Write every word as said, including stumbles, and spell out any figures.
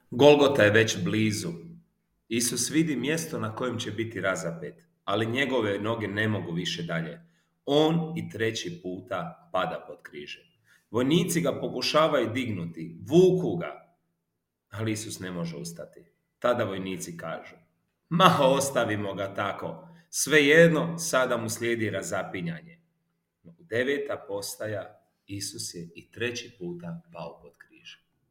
Golgota je već blizu. Isus vidi mjesto na kojem će biti razapet, ali njegove noge ne mogu više dalje. On i treći puta pada pod križem. Vojnici ga pokušavaju dignuti, vuku ga, ali Isus ne može ustati. Tada vojnici kažu: ma ostavimo ga tako, svejedno sada mu slijedi razapinjanje. No, deveta postaja, Isus je i treći puta pao pod